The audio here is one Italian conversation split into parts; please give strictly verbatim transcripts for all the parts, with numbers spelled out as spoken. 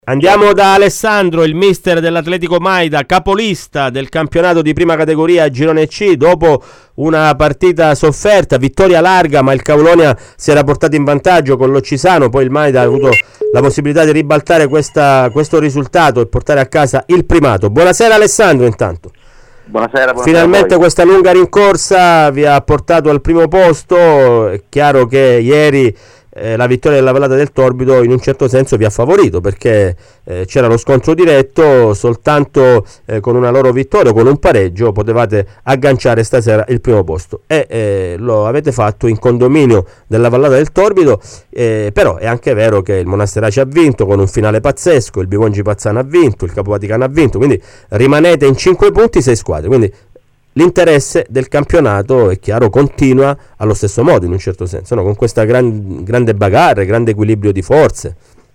Andiamo da Alessandro, il mister dell'Atletico Maida, capolista del campionato di prima categoria Girone C. Dopo una partita sofferta, vittoria larga, ma il Caulonia si era portato in vantaggio con l'Occisano. Poi il Maida ha avuto la possibilità di ribaltare questa, questo risultato e portare a casa il primato. Buonasera Alessandro, intanto. Buonasera, buonasera. Finalmente questa lunga rincorsa vi ha portato al primo posto. È chiaro che ieri Eh, la vittoria della Vallata del Torbido in un certo senso vi ha favorito, perché eh, c'era lo scontro diretto. Soltanto eh, con una loro vittoria, con un pareggio, potevate agganciare stasera il primo posto e eh, lo avete fatto in condominio della Vallata del Torbido. Eh, però è anche vero che il Monasterace ha vinto con un finale pazzesco, il Bivongi Pazzano ha vinto, il Capo Vaticano ha vinto, quindi rimanete in cinque punti, sei squadre, quindi l'interesse del campionato, è chiaro, continua allo stesso modo in un certo senso, no? Con questa gran, grande bagarre, grande equilibrio di forze.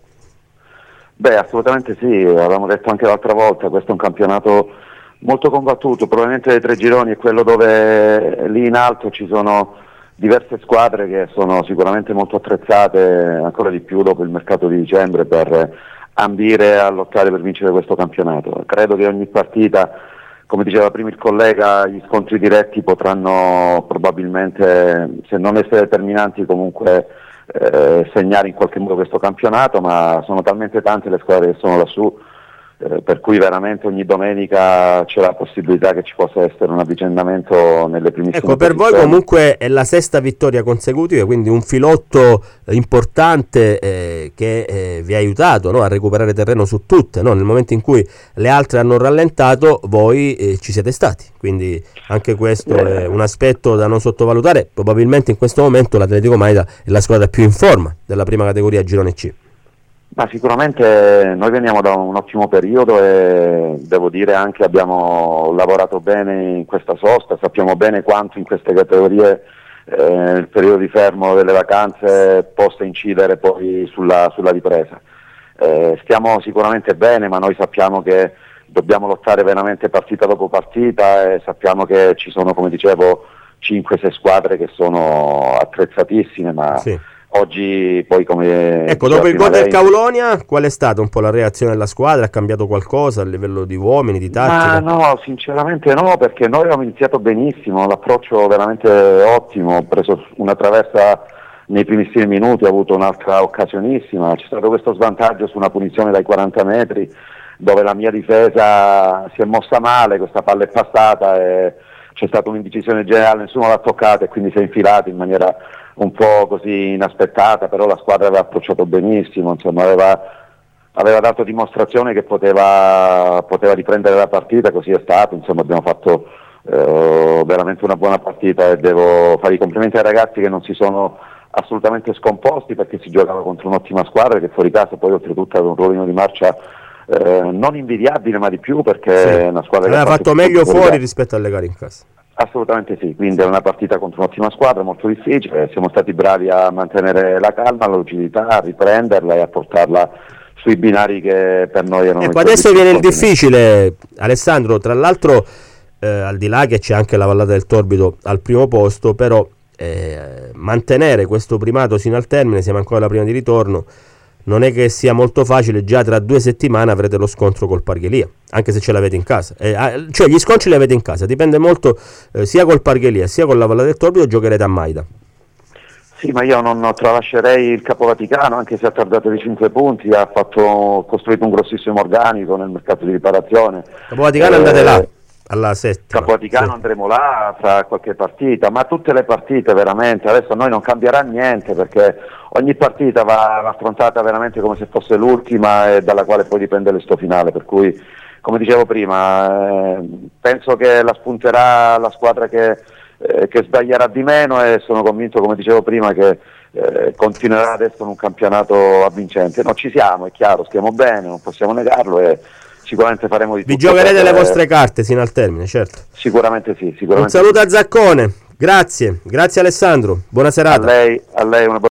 Beh, assolutamente sì, avevamo detto anche l'altra volta, questo è un campionato molto combattuto, probabilmente dei tre gironi è quello dove lì in alto ci sono diverse squadre che sono sicuramente molto attrezzate, ancora di più dopo il mercato di dicembre, per ambire a lottare per vincere questo campionato. Credo che ogni partita, come diceva prima il collega, gli scontri diretti potranno probabilmente, se non essere determinanti, comunque eh, segnare in qualche modo questo campionato, ma sono talmente tante le squadre che sono lassù, eh, per cui veramente ogni domenica c'è la possibilità che ci possa essere un avvicendamento nelle primissime. Ecco, per voi comunque è la sesta vittoria consecutiva, quindi un filotto importante eh, che eh, vi ha aiutato, no, a recuperare terreno su tutte, no? Nel momento in cui le altre hanno rallentato, voi eh, ci siete stati, quindi anche questo eh. è un aspetto da non sottovalutare. Probabilmente in questo momento l'Atletico Maida è la squadra più in forma della prima categoria Girone C. Ma sicuramente noi veniamo da un ottimo periodo e devo dire anche abbiamo lavorato bene in questa sosta, sappiamo bene quanto in queste categorie eh, nel periodo di fermo delle vacanze possa incidere poi sulla, sulla ripresa. Eh, stiamo sicuramente bene, ma noi sappiamo che dobbiamo lottare veramente partita dopo partita e sappiamo che ci sono, come dicevo, cinque sei squadre che sono attrezzatissime, ma sì. Oggi poi, come ecco, dopo il gol del Caulonia, qual è stata un po' la reazione della squadra? Ha cambiato qualcosa a livello di uomini, di tattica? Ma no, sinceramente no, perché noi abbiamo iniziato benissimo, l'approccio veramente ottimo, ho preso una traversa nei primissimi minuti, ho avuto un'altra occasionissima, c'è stato questo svantaggio su una punizione dai quaranta metri dove la mia difesa si è mossa male, questa palla è passata e c'è stata un'indecisione generale, nessuno l'ha toccata e quindi si è infilato in maniera un po' così inaspettata, però la squadra aveva approcciato benissimo, insomma aveva, aveva dato dimostrazione che poteva, poteva riprendere la partita, così è stato, insomma abbiamo fatto eh, veramente una buona partita e devo fare i complimenti ai ragazzi che non si sono assolutamente scomposti, perché si giocava contro un'ottima squadra che fuori casa poi oltretutto aveva un ruolino di marcia eh, non invidiabile ma di più, perché sì, è una squadra che aveva fatto meglio fuori, fuori rispetto alle gare in casa. Assolutamente sì, quindi è una partita contro un'ottima squadra, molto difficile, siamo stati bravi a mantenere la calma, la lucidità, a riprenderla e a portarla sui binari che per noi erano... Ecco, adesso viene il difficile, Alessandro, tra l'altro eh, al di là che c'è anche la Vallata del Torbido al primo posto, però eh, mantenere questo primato sino al termine, siamo ancora alla prima di ritorno, non è che sia molto facile. Già tra due settimane avrete lo scontro col Parghelia, anche se ce l'avete in casa, eh, cioè gli scontri li avete in casa, dipende molto eh, sia col Parghelia sia con la Vallata del Torbido, giocherete a Maida. Sì, ma io non tralascerei il Capo Vaticano, anche se ha tardato di cinque punti, ha fatto, costruito un grossissimo organico nel mercato di riparazione. Capo Vaticano eh, andate là alla settima. Capo Vaticano sì. Andremo là fra qualche partita, ma tutte le partite veramente, adesso a noi non cambierà niente, perché ogni partita va affrontata veramente come se fosse l'ultima e dalla quale poi dipende l'esito finale, per cui come dicevo prima eh, penso che la spunterà la squadra che, eh, che sbaglierà di meno, e sono convinto, come dicevo prima, che eh, continuerà adesso in un campionato avvincente. No, ci siamo, è chiaro, stiamo bene, non possiamo negarlo e sicuramente faremo di tutto. Vi giocherete per, le vostre carte sino al termine, certo. Sicuramente sì. Sicuramente un saluto sì. a Zaccone, grazie, grazie Alessandro, buona serata. A lei, a lei una buona